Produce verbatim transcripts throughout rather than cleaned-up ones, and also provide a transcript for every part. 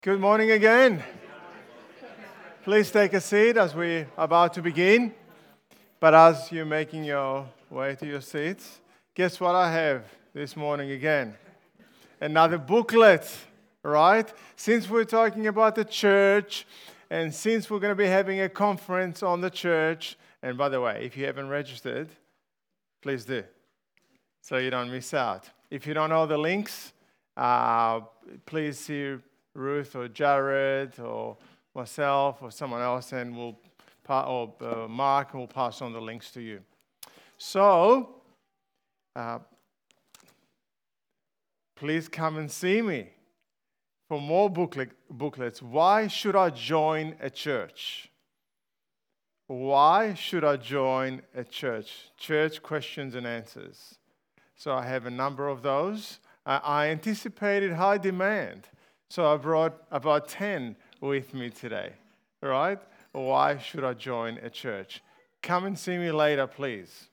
Good morning again. Please take a seat as we're about to begin. But as you're making your way to your seats, guess what I have this morning again? Another booklet, right? Since we're talking about the church, and since we're going to be having a conference on the church, and by the way, if you haven't registered, please do, so you don't miss out. If you don't know the links, uh, please see Ruth or Jared or myself or someone else, and we'll pa- or uh, Mark will pass on the links to you. So, uh, please come and see me for more booklet, booklets. Why should I join a church? Why should I join a church? Church questions and answers. So I have a number of those. Uh, I anticipated high demand. So I brought about ten with me today, right? Why should I join a church? Come and see me later, please.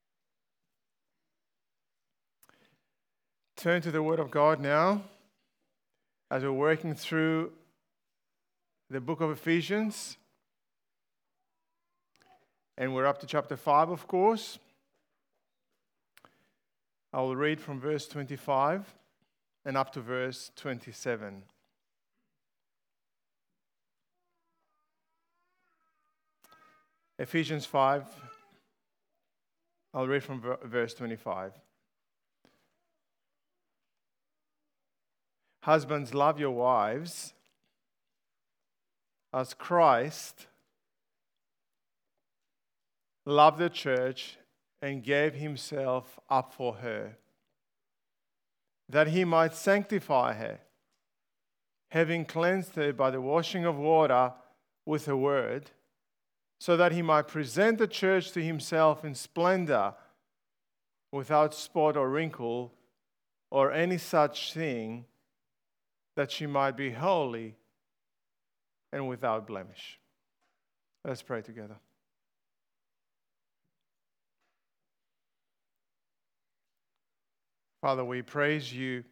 Turn to the Word of God now as we're working through the book of Ephesians. And we're up to chapter five, of course. I will read from verse twenty-five and up to verse twenty-seven. Ephesians five, I'll read from verse twenty-five. Husbands, love your wives as Christ loved the church and gave himself up for her, that he might sanctify her, having cleansed her by the washing of water with the word, so that he might present the church to himself in splendor, without spot or wrinkle or any such thing, that she might be holy and without blemish. Let's pray together. Father, we praise you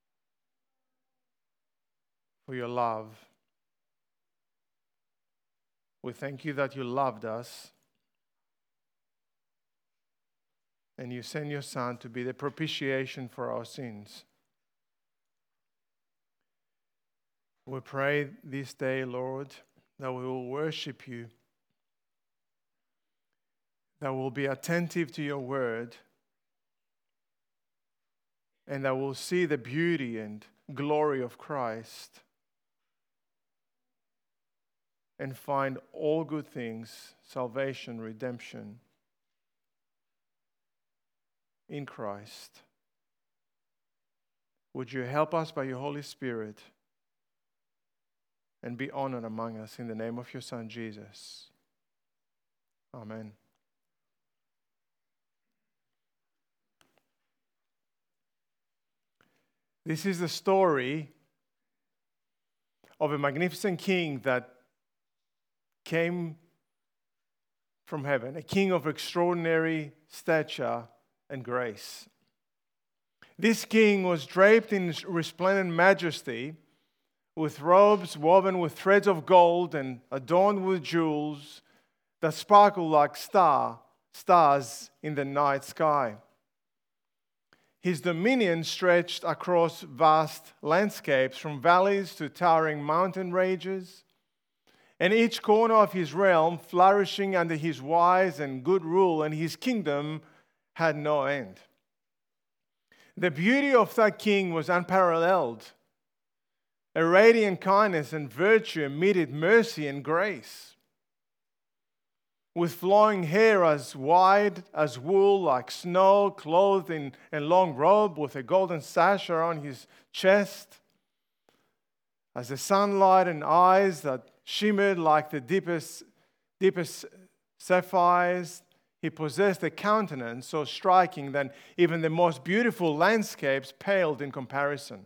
for your love. We thank you that you loved us and you sent your Son to be the propitiation for our sins. We pray this day, Lord, that we will worship you, that we'll be attentive to your word, and that we'll see the beauty and glory of Christ and find all good things, salvation, redemption, in Christ. Would you help us by your Holy Spirit and be honored among us in the name of your Son, Jesus. Amen. This is the story of a magnificent king that came from heaven, a king of extraordinary stature and grace. This king was draped in resplendent majesty, with robes woven with threads of gold and adorned with jewels that sparkled like star, stars in the night sky. His dominion stretched across vast landscapes, from valleys to towering mountain ranges, and each corner of his realm flourishing under his wise and good rule, and his kingdom had no end. The beauty of that king was unparalleled. A radiant kindness and virtue amid mercy and grace. With flowing hair as white as wool, like snow, clothed in a long robe with a golden sash around his chest, as the sunlight and eyes that shimmered like the deepest, deepest sapphires, he possessed a countenance so striking that even the most beautiful landscapes paled in comparison.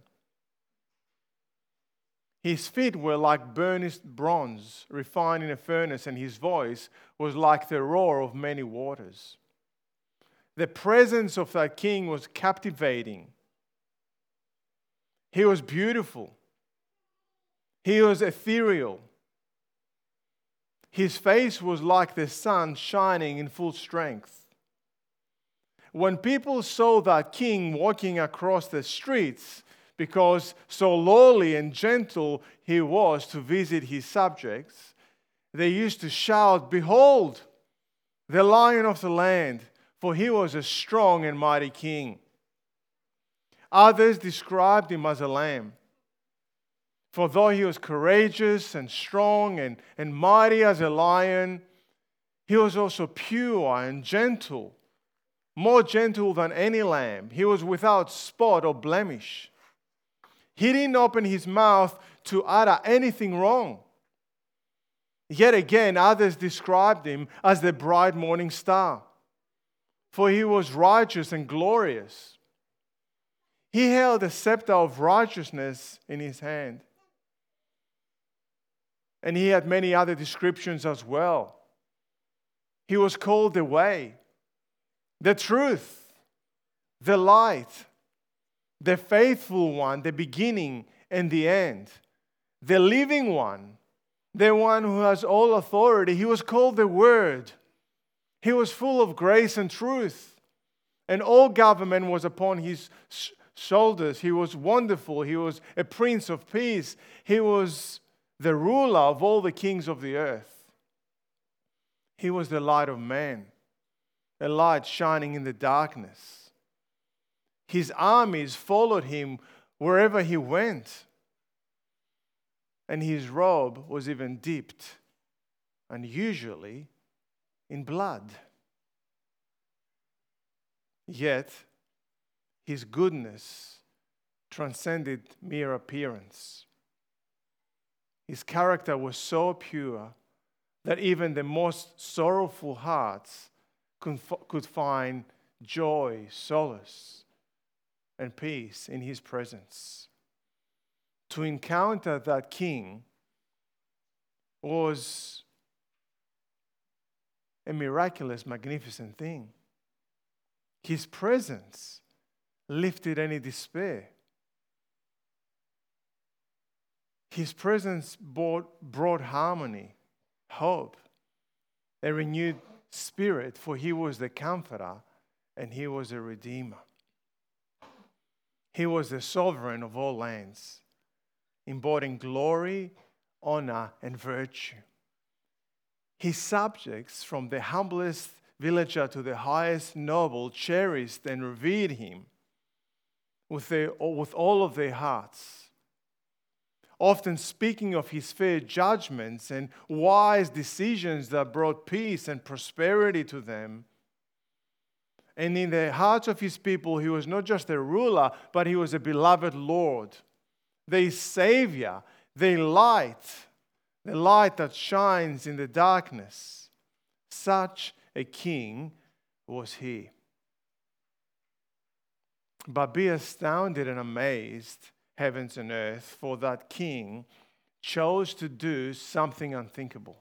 His feet were like burnished bronze, refined in a furnace, and his voice was like the roar of many waters. The presence of that king was captivating. He was beautiful. He was ethereal. His face was like the sun shining in full strength. When people saw that king walking across the streets, because so lowly and gentle he was to visit his subjects, they used to shout, "Behold, the Lion of the land, for he was a strong and mighty king." Others described him as a lamb. For though he was courageous and strong and, and mighty as a lion, he was also pure and gentle, more gentle than any lamb. He was without spot or blemish. He didn't open his mouth to utter anything wrong. Yet again, others described him as the bright morning star, for he was righteous and glorious. He held a scepter of righteousness in his hand. And he had many other descriptions as well. He was called the way, the truth, the light, the faithful one, the beginning and the end, the living one, the one who has all authority. He was called the Word. He was full of grace and truth, and all government was upon his shoulders. He was wonderful. He was a Prince of Peace. He was the ruler of all the kings of the earth. He was the light of man, a light shining in the darkness. His armies followed him wherever he went. And his robe was even dipped, unusually, in blood. Yet, his goodness transcended mere appearance. His character was so pure that even the most sorrowful hearts could find joy, solace, and peace in his presence. To encounter that king was a miraculous, magnificent thing. His presence lifted any despair. His presence brought, brought harmony, hope, a renewed spirit, for he was the comforter and he was a redeemer. He was the sovereign of all lands, embodying glory, honor, and virtue. His subjects, from the humblest villager to the highest noble, cherished and revered him with, their, with all of their hearts, often speaking of his fair judgments and wise decisions that brought peace and prosperity to them. And in the hearts of his people, he was not just a ruler, but he was a beloved Lord, their Savior, their light, the light that shines in the darkness. Such a king was he. But be astounded and amazed, heavens and earth, for that king chose to do something unthinkable.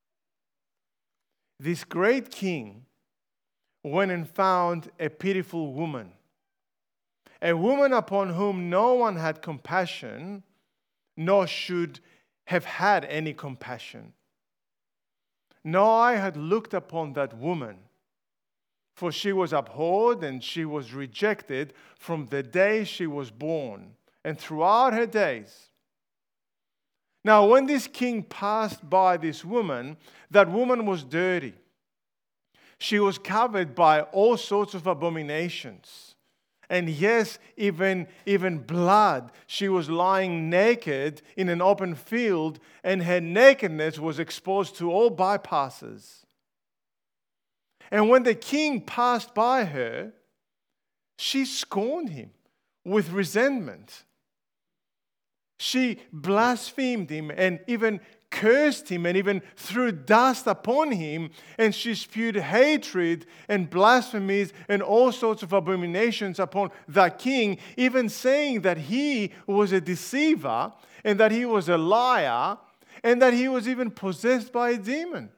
This great king went and found a pitiful woman, a woman upon whom no one had compassion, nor should have had any compassion. No eye had looked upon that woman, for she was abhorred and she was rejected from the day she was born and throughout her days. Now, when this king passed by this woman, that woman was dirty. She was covered by all sorts of abominations. And yes, even, even blood. She was lying naked in an open field, and her nakedness was exposed to all bypassers. And when the king passed by her, she scorned him with resentment. She blasphemed him and even cursed him and even threw dust upon him, and she spewed hatred and blasphemies and all sorts of abominations upon that king, even saying that he was a deceiver and that he was a liar and that he was even possessed by a demon.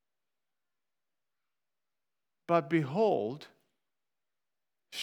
But behold,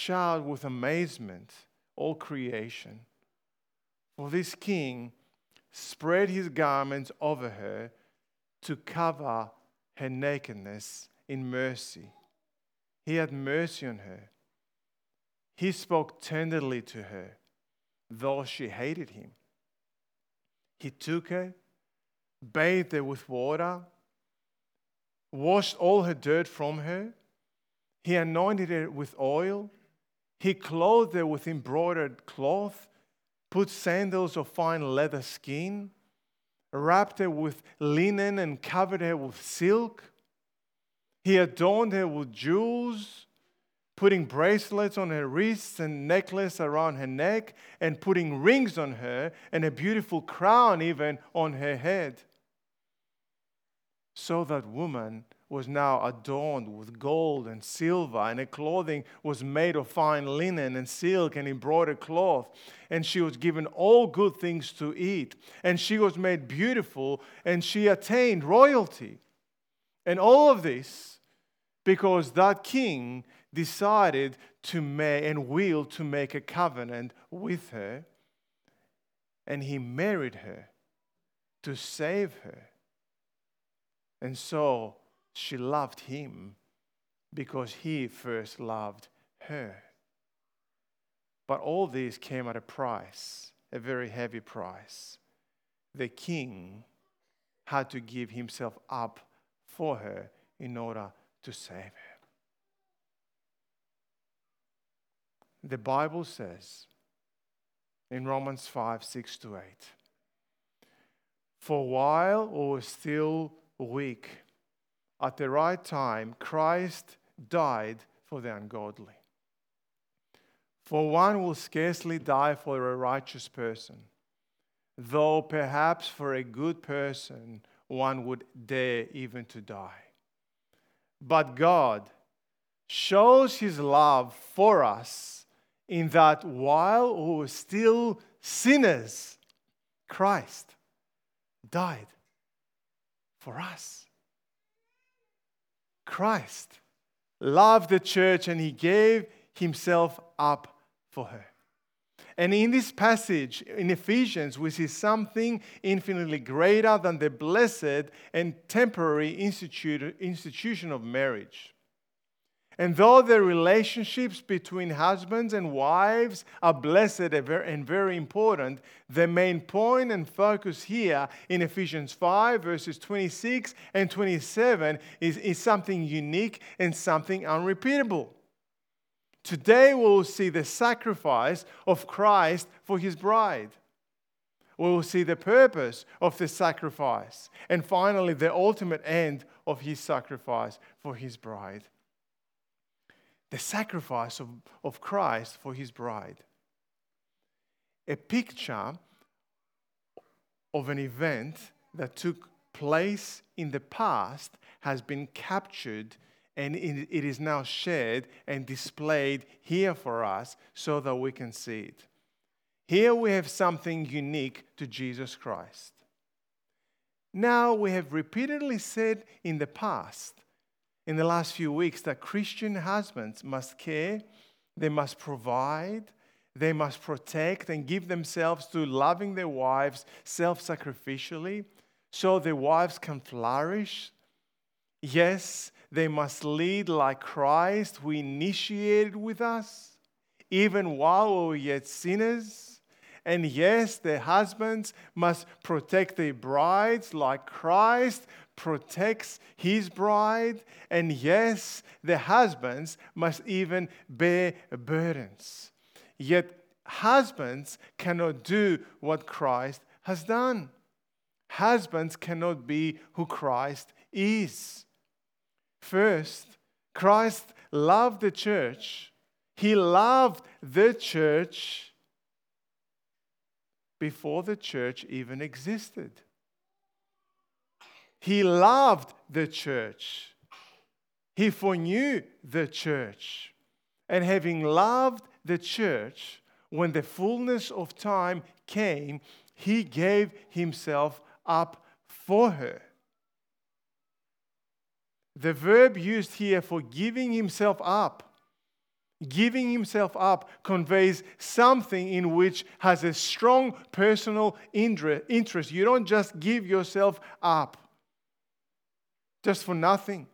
shout with amazement all creation, for this king spread his garments over her to cover her nakedness in mercy. He had mercy on her. He spoke tenderly to her, though she hated him. He took her, bathed her with water, washed all her dirt from her. He anointed her with oil. He clothed her with embroidered cloth, put sandals of fine leather skin, wrapped her with linen and covered her with silk. He adorned her with jewels, putting bracelets on her wrists and necklace around her neck, and putting rings on her and a beautiful crown even on her head. So that woman was now adorned with gold and silver, and her clothing was made of fine linen and silk and embroidered cloth. And she was given all good things to eat. And she was made beautiful, and she attained royalty. And all of this because that king decided to make and willed to make a covenant with her, and he married her to save her. And so she loved him because he first loved her. But all this came at a price, a very heavy price. The king had to give himself up for her in order to save her. The Bible says in Romans five, six to eight, for while we were still weak, at the right time, Christ died for the ungodly. For one will scarcely die for a righteous person, though perhaps for a good person one would dare even to die. But God shows His love for us in that while we were still sinners, Christ died for us. Christ loved the church and He gave Himself up for her. And in this passage, in Ephesians, we see something infinitely greater than the blessed and temporary institution of marriage. And though the relationships between husbands and wives are blessed and very important, the main point and focus here in Ephesians five, verses twenty-six and twenty-seven is, is something unique and something unrepeatable. Today we will see the sacrifice of Christ for His bride. We will see the purpose of the sacrifice. And finally, the ultimate end of His sacrifice for His bride. The sacrifice of, of Christ for His bride. A picture of an event that took place in the past has been captured, and it is now shared and displayed here for us so that we can see it. Here we have something unique to Jesus Christ. Now we have repeatedly said in the past, in the last few weeks, that Christian husbands must care, they must provide, they must protect and give themselves to loving their wives self-sacrificially so their wives can flourish. Yes, they must lead like Christ, who initiated with us, even while we were yet sinners. And yes, their husbands must protect their brides like Christ protects His bride. And yes, the husbands must even bear burdens. Yet husbands cannot do what Christ has done. Husbands cannot be who Christ is. First, Christ loved the church. He loved the church before the church even existed. He loved the church. He foreknew the church. And having loved the church, when the fullness of time came, He gave Himself up for her. The verb used here for giving Himself up Giving himself up conveys something in which has a strong personal interest. You don't just give yourself up just for nothing.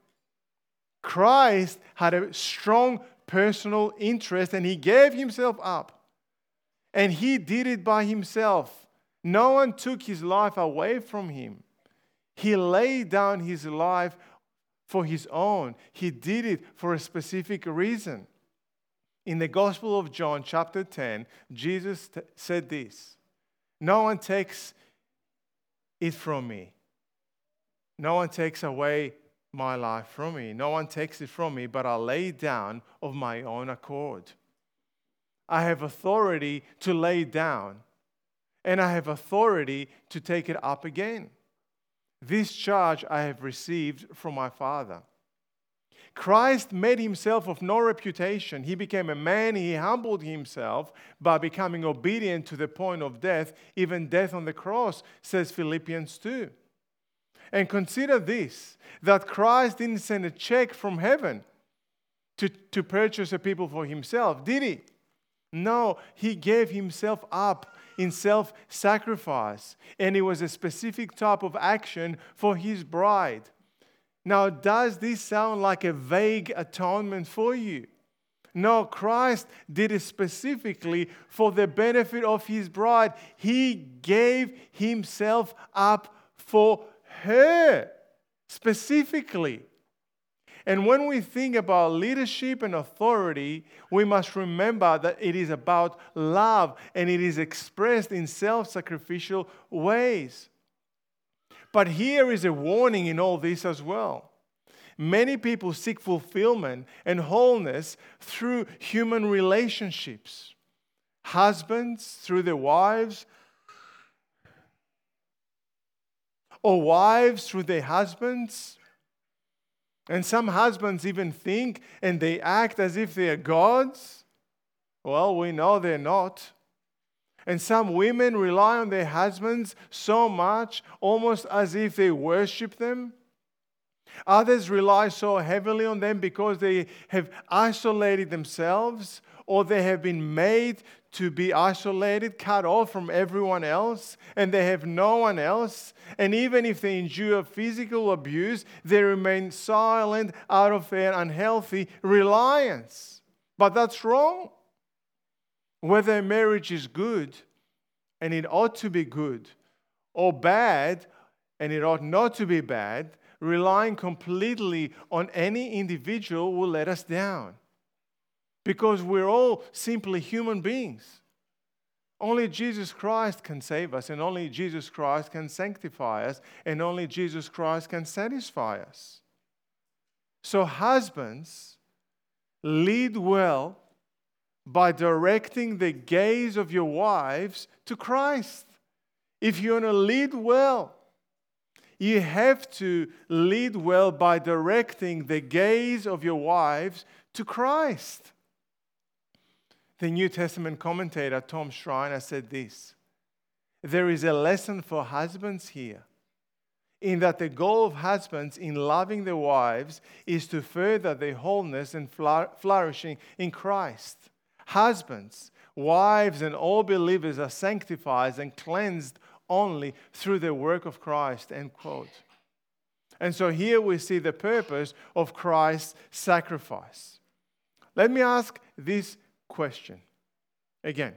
Christ had a strong personal interest and he gave himself up. And he did it by himself. No one took his life away from him. He laid down his life for his own. He did it for a specific reason. In the Gospel of John, chapter ten, Jesus t- said this, "No one takes it from me. No one takes away my life from me. No one takes it from me, but I lay it down of my own accord." I have authority to lay it down, and I have authority to take it up again. This charge I have received from my Father. Christ made himself of no reputation. He became a man. He humbled himself by becoming obedient to the point of death, even death on the cross, says Philippians two. And consider this, that Christ didn't send a check from heaven to, to purchase a people for himself, did he? No, he gave himself up in self-sacrifice, and it was a specific type of action for his bride. Now, does this sound like a vague atonement for you? No, Christ did it specifically for the benefit of his bride. He gave himself up for her specifically. And when we think about leadership and authority, we must remember that it is about love and it is expressed in self-sacrificial ways. But here is a warning in all this as well. Many people seek fulfillment and wholeness through human relationships. Husbands through their wives, or wives through their husbands. And some husbands even think and they act as if they are gods. Well, we know they're not. And some women rely on their husbands so much, almost as if they worship them. Others rely so heavily on them because they have isolated themselves, or they have been made to be isolated, cut off from everyone else, and they have no one else. And even if they endure physical abuse, they remain silent out of their unhealthy reliance. But that's wrong. Whether a marriage is good, and it ought to be good, or bad, and it ought not to be bad, relying completely on any individual will let us down. Because we're all simply human beings. Only Jesus Christ can save us, and only Jesus Christ can sanctify us, and only Jesus Christ can satisfy us. So husbands, lead well by directing the gaze of your wives to Christ. If you want to lead well, you have to lead well by directing the gaze of your wives to Christ. The New Testament commentator Tom Schreiner said this: "There is a lesson for husbands here, in that the goal of husbands in loving their wives is to further their wholeness and flourishing in Christ. Husbands, wives, and all believers are sanctified and cleansed only through the work of Christ." End quote. And so here we see the purpose of Christ's sacrifice. Let me ask this question again.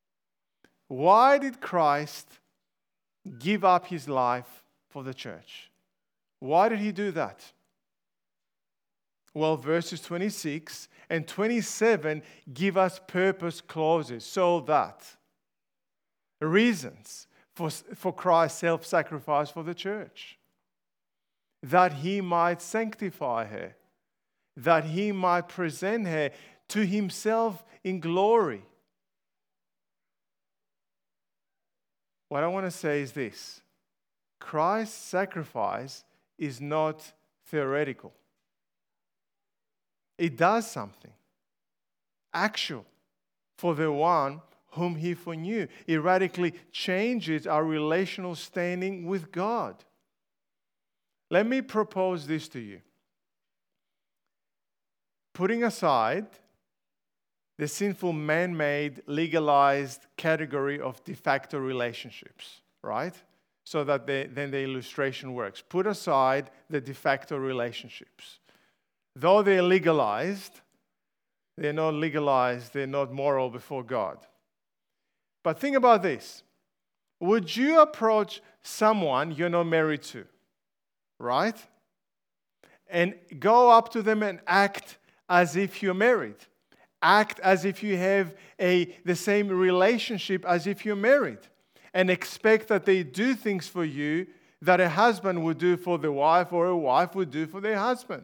Why did Christ give up his life for the church? Why did he do that? Well, verses twenty-six and twenty-seven give us purpose clauses, so that reasons for, for Christ's self-sacrifice for the church. That he might sanctify her, that he might present her to himself in glory. What I want to say is this: Christ's sacrifice is not theoretical. It does something actual for the one whom he foreknew. It radically changes our relational standing with God. Let me propose this to you. Putting aside the sinful man-made, legalized category of de facto relationships, right? So that they, then the illustration works. Put aside the de facto relationships. Though they're legalized, they're not legalized, they're not moral before God. But think about this. Would you approach someone you're not married to, right? And go up to them and act as if you're married. Act as if you have a the same relationship as if you're married. And expect that they do things for you that a husband would do for the wife or a wife would do for their husband.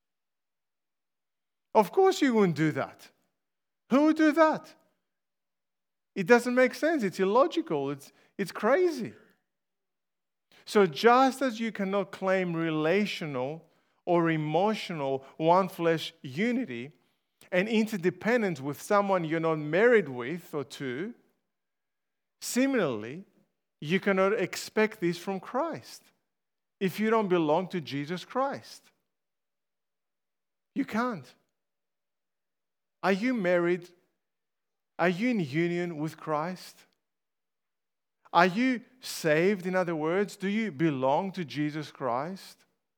Of course you wouldn't do that. Who would do that? It doesn't make sense. It's illogical. It's, it's crazy. So just as you cannot claim relational or emotional one flesh unity and interdependence with someone you're not married with or to, similarly, you cannot expect this from Christ if you don't belong to Jesus Christ. You can't. Are you married? Are you in union with Christ? Are you saved, in other words? Do you belong to Jesus Christ?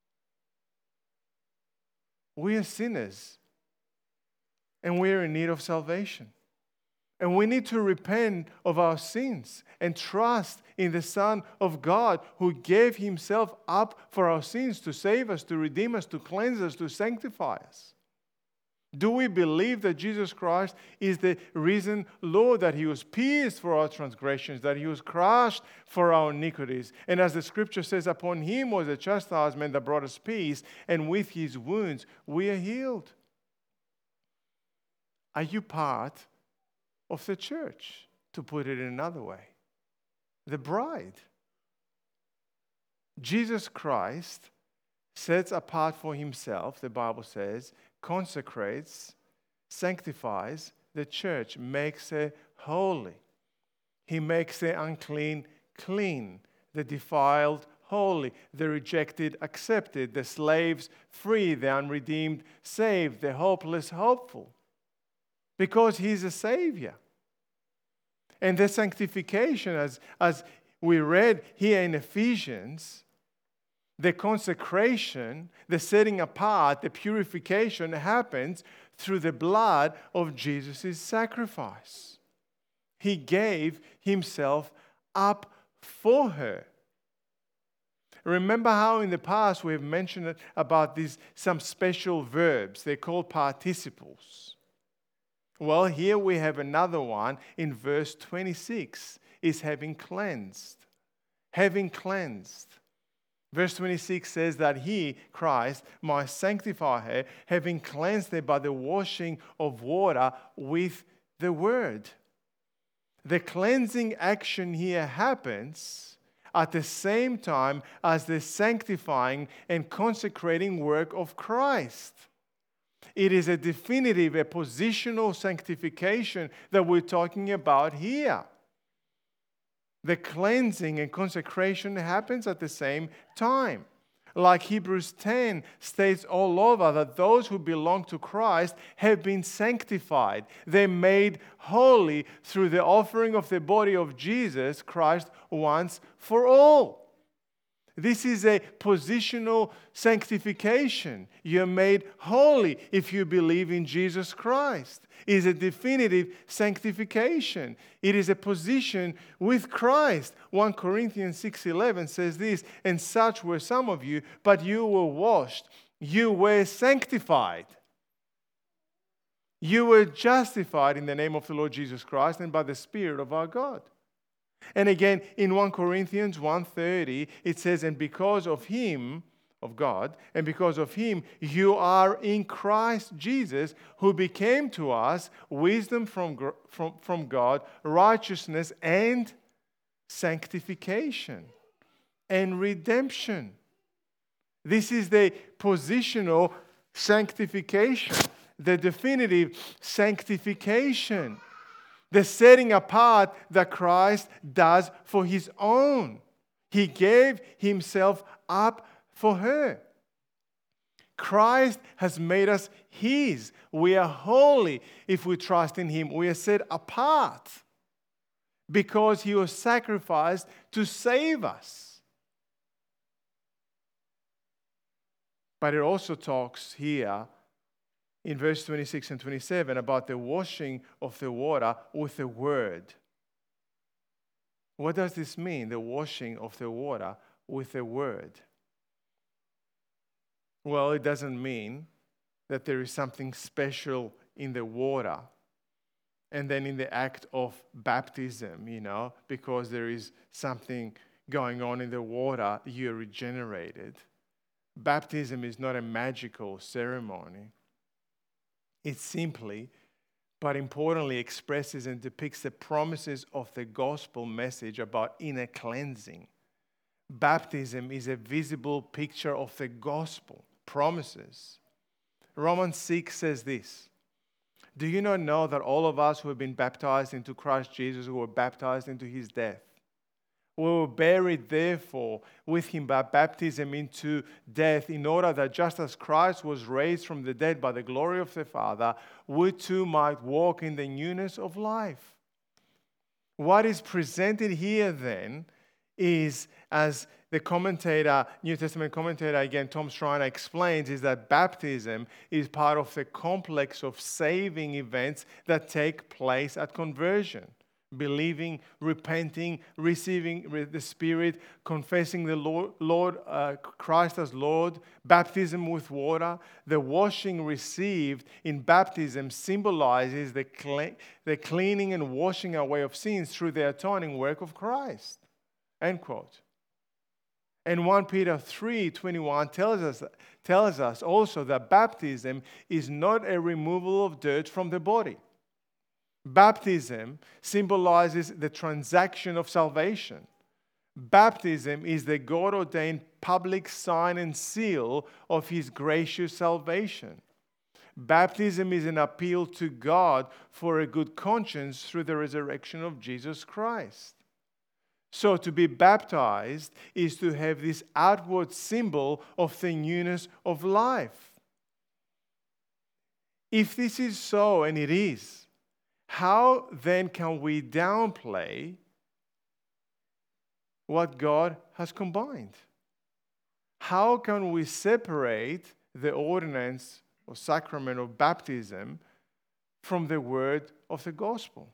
We are sinners, and we are in need of salvation. And we need to repent of our sins and trust in the Son of God who gave himself up for our sins to save us, to redeem us, to cleanse us, to sanctify us. Do we believe that Jesus Christ is the risen Lord, that he was pierced for our transgressions, that he was crushed for our iniquities? And as the scripture says, upon him was the chastisement that brought us peace, and with his wounds we are healed. Are you part of the church, to put it in another way? The bride. Jesus Christ sets apart for himself, the Bible says, consecrates, sanctifies the church, makes her holy. He makes the unclean clean, the defiled holy, the rejected accepted, the slaves free, the unredeemed saved, the hopeless hopeful. Because he's a savior. And the sanctification, as, as we read here in Ephesians, the consecration, the setting apart, the purification happens through the blood of Jesus' sacrifice. He gave himself up for her. Remember how in the past we have mentioned about these some special verbs. They're called participles. Well, here we have another one in verse twenty-six, is having cleansed. Having cleansed. Verse twenty-six says that he, Christ, might sanctify her, having cleansed her by the washing of water with the word. The cleansing action here happens at the same time as the sanctifying and consecrating work of Christ. It is a definitive, a positional sanctification that we're talking about here. The cleansing and consecration happens at the same time. Like Hebrews ten states all over, that those who belong to Christ have been sanctified. They're made holy through the offering of the body of Jesus Christ once for all. This is a positional sanctification. You're made holy if you believe in Jesus Christ. It is a definitive sanctification. It is a position with Christ. First Corinthians six eleven says this, and such were some of you, but you were washed. You were sanctified. You were justified in the name of the Lord Jesus Christ and by the Spirit of our God. And again, in First Corinthians one thirty, it says, and because of him, of God, and because of him, you are in Christ Jesus, who became to us wisdom from, from, from God, righteousness and sanctification and redemption. This is the positional sanctification, the definitive sanctification. The setting apart that Christ does for his own. He gave himself up for her. Christ has made us His. We are holy if we trust in Him. We are set apart because He was sacrificed to save us. But it also talks here in verse twenty-six and twenty-seven about the washing of the water with the Word. What does this mean, the washing of the water with the Word? Well, it doesn't mean that there is something special in the water and then in the act of baptism, you know, because there is something going on in the water, you're regenerated. Baptism is not a magical ceremony. It simply, but importantly, expresses and depicts the promises of the gospel message about inner cleansing. Baptism is a visible picture of the gospel promises. Romans six says this: do you not know that all of us who have been baptized into Christ Jesus, who were baptized into His death, we were buried therefore with Him by baptism into death, in order that just as Christ was raised from the dead by the glory of the Father, we too might walk in the newness of life. What is presented here then is, as the commentator, New Testament commentator again, Tom Schreiner explains, is that baptism is part of the complex of saving events that take place at conversion. Believing, repenting, receiving the Spirit, confessing the Lord, Lord uh, Christ as Lord, baptism with water. The washing received in baptism symbolizes the, cle- the cleaning and washing away of sins through the atoning work of Christ. End quote. And First Peter three twenty-one tells us, tells us also that baptism is not a removal of dirt from the body. Baptism symbolizes the transaction of salvation. Baptism is the God-ordained public sign and seal of His gracious salvation. Baptism is an appeal to God for a good conscience through the resurrection of Jesus Christ. So to be baptized is to have this outward symbol of the newness of life. If this is so, and it is, how then can we downplay what God has combined? How can we separate the ordinance or sacrament of baptism from the word of the gospel?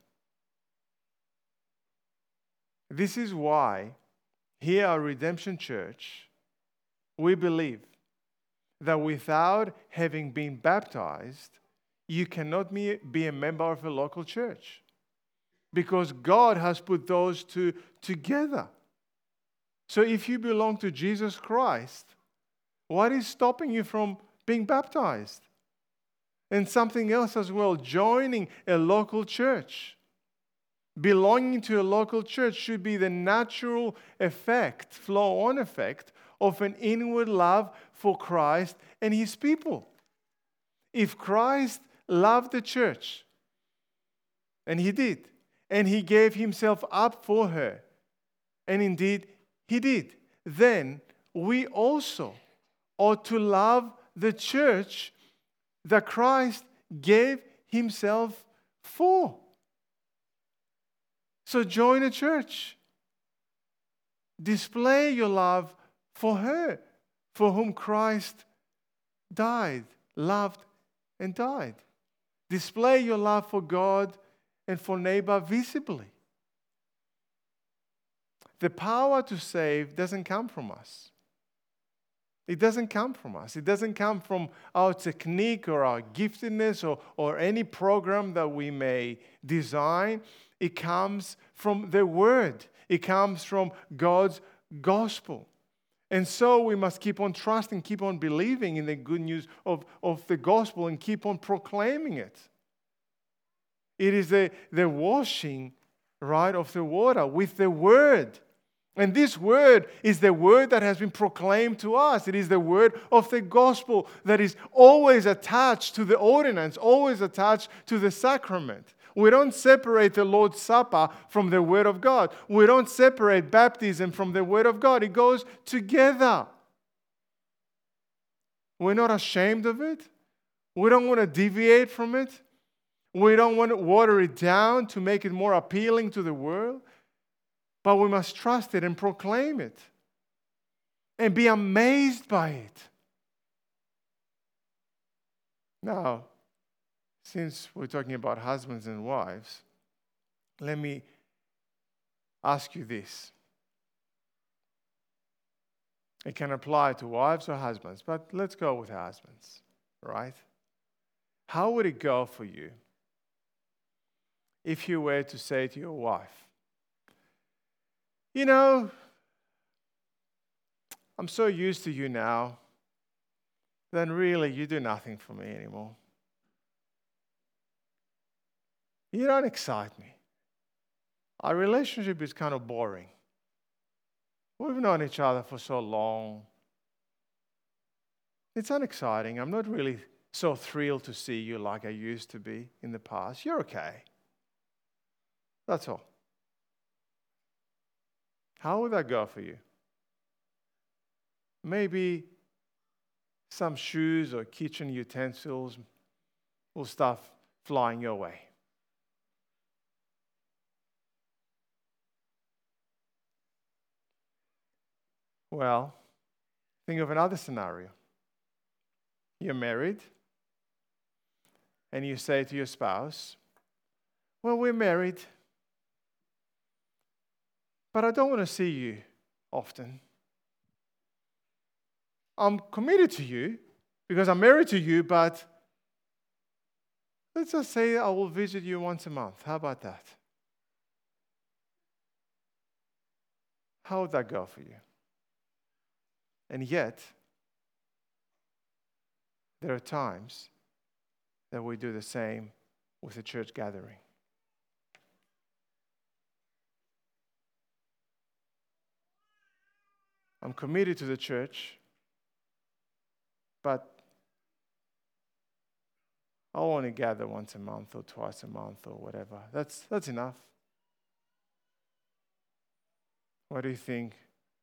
This is why here at Redemption Church, we believe that without having been baptized, you cannot be a member of a local church, because God has put those two together. So if you belong to Jesus Christ, what is stopping you from being baptized? And something else as well, joining a local church. Belonging to a local church should be the natural effect, flow-on effect of an inward love for Christ and His people. If Christ loved the church, and He did, and He gave Himself up for her, and indeed He did, then we also ought to love the church that Christ gave Himself for. So join a church. Display your love for her, for whom Christ died, loved, and died. Display your love for God and for neighbor visibly. The power to save doesn't come from us. It doesn't come from us. It doesn't come from our technique or our giftedness or, or any program that we may design. It comes from the Word. It comes from God's gospel. And so we must keep on trusting, keep on believing in the good news of, of the gospel and keep on proclaiming it. It is the, the washing, right, of the water with the Word. And this word is the word that has been proclaimed to us. It is the word of the gospel that is always attached to the ordinance, always attached to the sacrament. We don't separate the Lord's Supper from the Word of God. We don't separate baptism from the Word of God. It goes together. We're not ashamed of it. We don't want to deviate from it. We don't want to water it down to make it more appealing to the world. But we must trust it and proclaim it and be amazed by it. Now, since we're talking about husbands and wives, let me ask you this. It can apply to wives or husbands, but let's go with husbands, right? How would it go for you if you were to say to your wife, you know, I'm so used to you now, then really you do nothing for me anymore. You don't excite me. Our relationship is kind of boring. We've known each other for so long. It's unexciting. I'm not really so thrilled to see you like I used to be in the past. You're okay. That's all. How would that go for you? Maybe some shoes or kitchen utensils will start flying your way. Well, think of another scenario. You're married, and you say to your spouse, well, we're married, but I don't want to see you often. I'm committed to you because I'm married to you, but let's just say I will visit you once a month. How about that? How would that go for you? And yet, there are times that we do the same with a church gathering. I'm committed to the church, but I'll only gather once a month or twice a month or whatever. That's, that's enough. What do you think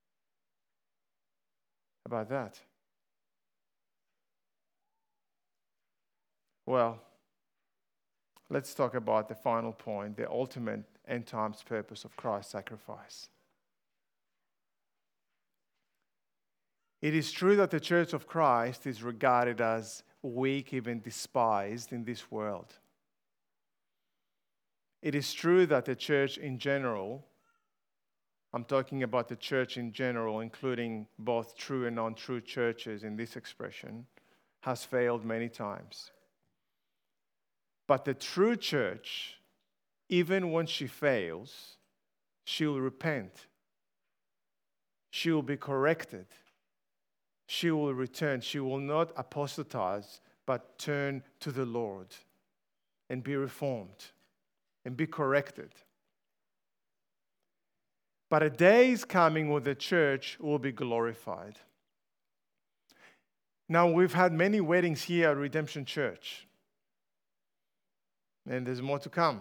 about that? Well, let's talk about the final point, the ultimate end times purpose of Christ's sacrifice. It is true that the church of Christ is regarded as weak, even despised in this world. It is true that the church in general, I'm talking about the church in general, including both true and non-true churches in this expression, has failed many times. But the true church, even when she fails, she will repent. She will be corrected. She will return. She will not apostatize, but turn to the Lord and be reformed and be corrected. But a day is coming when the church will be glorified. Now, we've had many weddings here at Redemption Church, and there's more to come.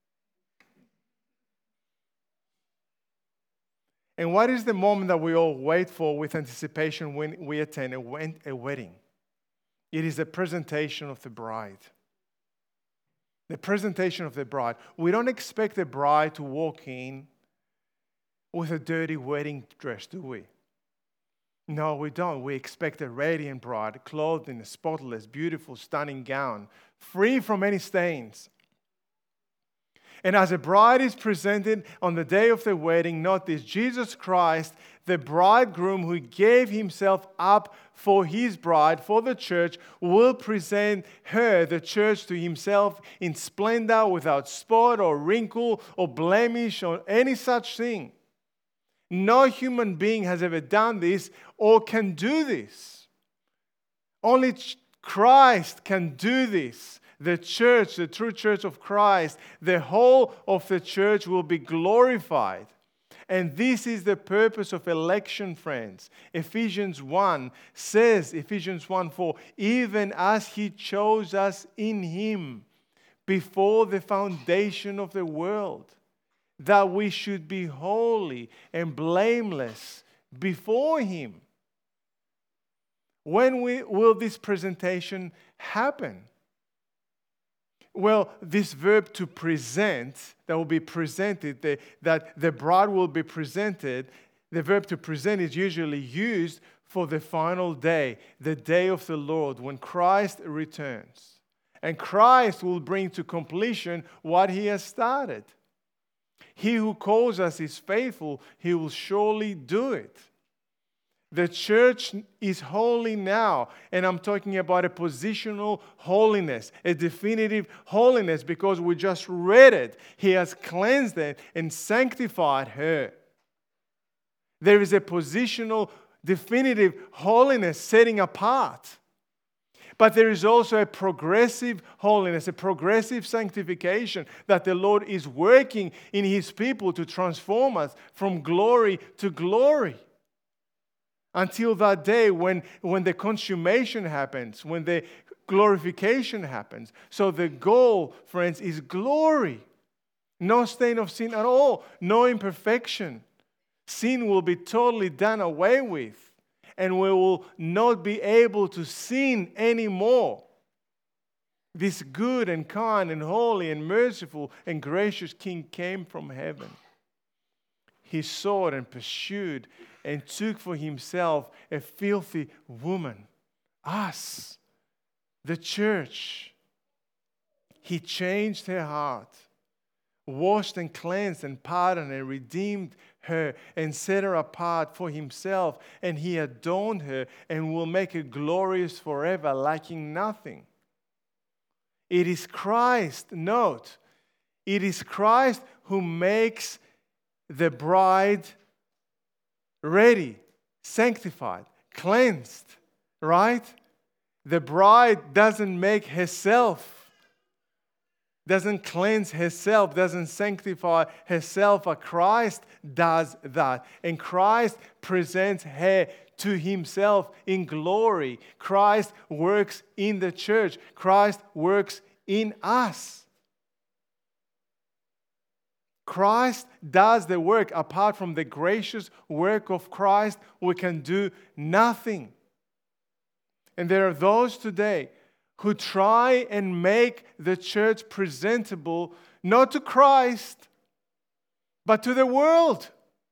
And what is the moment that we all wait for with anticipation when we attend a wedding? It is the presentation of the bride. The presentation of the bride. We don't expect the bride to walk in with a dirty wedding dress, do we? No, we don't. We expect a radiant bride, clothed in a spotless, beautiful, stunning gown, free from any stains. And as a bride is presented on the day of the wedding, note this, Jesus Christ, the bridegroom who gave himself up for his bride, for the church, will present her, the church, to himself in splendor, without spot or wrinkle or blemish or any such thing. No human being has ever done this or can do this. Only Christ can do this. The church, the true church of Christ, the whole of the church will be glorified. And this is the purpose of election, friends. Ephesians one says, Ephesians one four, even as he chose us in him before the foundation of the world, that we should be holy and blameless before him. When we, will this presentation happen? Well, this verb to present, that will be presented, the, that the bride will be presented, the verb to present is usually used for the final day, the day of the Lord, when Christ returns. And Christ will bring to completion what He has started. He who calls us is faithful, He will surely do it. The church is holy now, and I'm talking about a positional holiness, a definitive holiness, because we just read it. He has cleansed it and sanctified her. There is a positional, definitive holiness setting apart. But there is also a progressive holiness, a progressive sanctification that the Lord is working in His people to transform us from glory to glory. Until that day when, when the consummation happens, when the glorification happens. So the goal, friends, is glory. No stain of sin at all. No imperfection. Sin will be totally done away with. And we will not be able to sin anymore. This good and kind and holy and merciful and gracious King came from heaven. He sought and pursued and took for Himself a filthy woman, us, the church. He changed her heart, washed and cleansed and pardoned and redeemed her and set her apart for Himself. And He adorned her and will make her glorious forever, lacking nothing. It is Christ, note, it is Christ who makes the bride ready, sanctified, cleansed, right? The bride doesn't make herself, doesn't cleanse herself, doesn't sanctify herself, but Christ does that. And Christ presents her to Himself in glory. Christ works in the church. Christ works in us. Christ does the work. Apart from the gracious work of Christ, we can do nothing. And there are those today who try and make the church presentable, not to Christ, but to the world.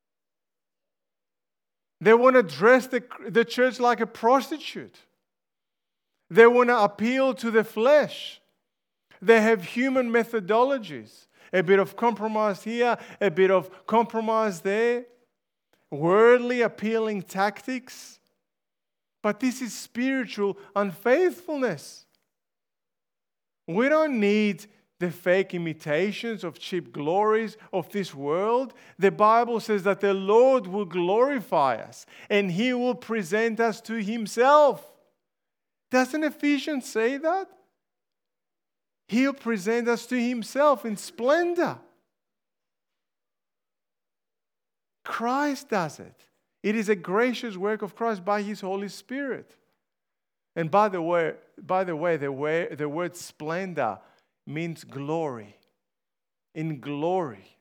They want to dress the, the church like a prostitute. They want to appeal to the flesh. They have human methodologies. A bit of compromise here, a bit of compromise there. Worldly appealing tactics. But this is spiritual unfaithfulness. We don't need the fake imitations of cheap glories of this world. The Bible says that the Lord will glorify us and He will present us to Himself. Doesn't Ephesians say that? He'll present us to Himself in splendor. Christ does it. It is a gracious work of Christ by His Holy Spirit. And by the way, by the way, the, way, the word splendor means glory. In glory.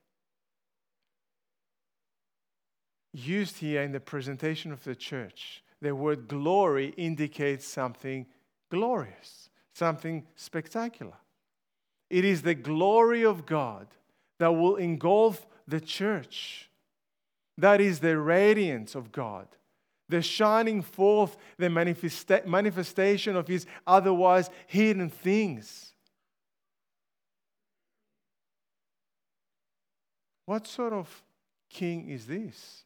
Used here in the presentation of the church, the word glory indicates something glorious, something spectacular. It is the glory of God that will engulf the church. That is the radiance of God. The shining forth, the manifesta- manifestation of His otherwise hidden things. What sort of king is this?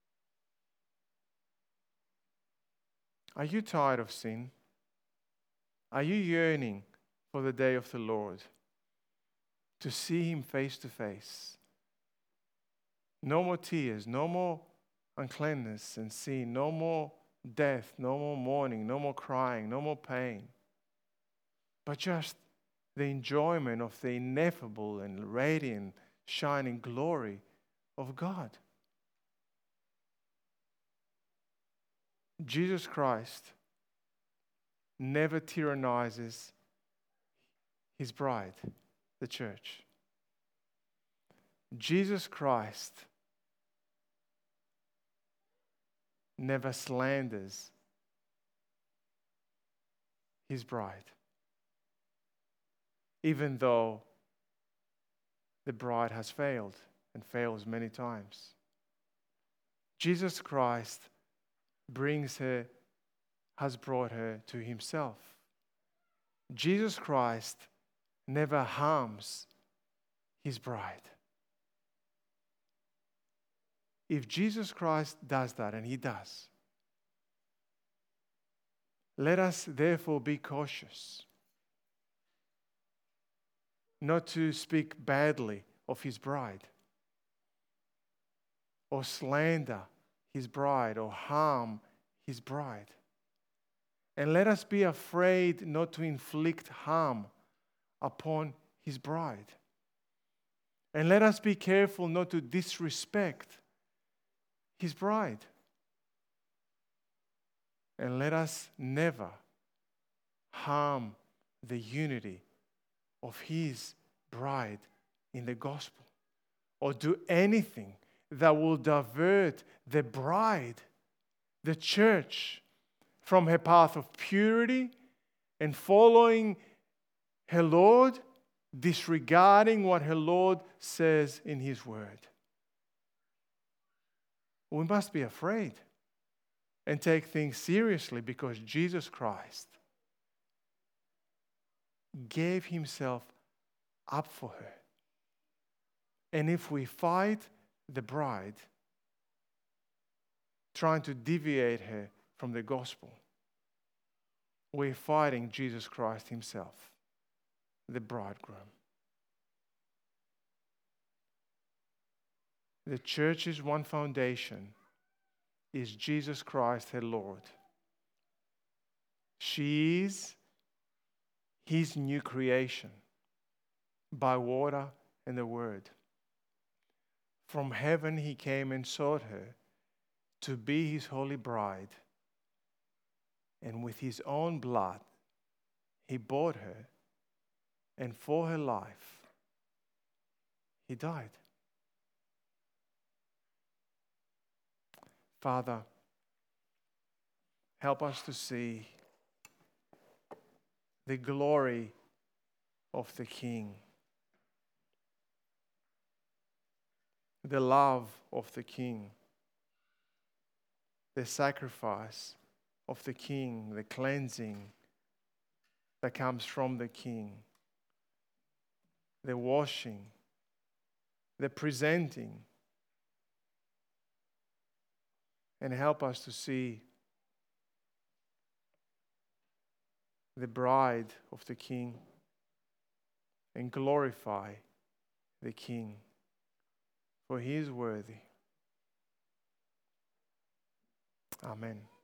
Are you tired of sin? Are you yearning for the day of the Lord? To see Him face to face. No more tears, no more uncleanness and sin, no more death, no more mourning, no more crying, no more pain. But just the enjoyment of the ineffable and radiant, shining glory of God. Jesus Christ never tyrannizes His bride, the church. Jesus Christ never slanders his bride, even though the bride has failed and fails many times. Jesus Christ brings her, has brought her to himself. Jesus Christ never harms his bride. If Jesus Christ does that, and he does, let us therefore be cautious not to speak badly of his bride, or slander his bride, or harm his bride. And let us be afraid not to inflict harm upon his bride. And let us be careful not to disrespect his bride. And let us never harm the unity of his bride in the gospel, or do anything that will divert the bride, the church, from her path of purity and following her Lord, disregarding what her Lord says in his word. We must be afraid and take things seriously, because Jesus Christ gave himself up for her. And if we fight the bride, trying to deviate her from the gospel, we're fighting Jesus Christ himself, the bridegroom. The church's one foundation is Jesus Christ, her Lord. She is his new creation by water and the word. From heaven he came and sought her to be his holy bride. And with his own blood he bought her, and for her life he died. Father, help us to see the glory of the King, the love of the King, the sacrifice of the King, the cleansing that comes from the King, the washing, the presenting, and help us to see the bride of the King and glorify the King, for he is worthy. Amen.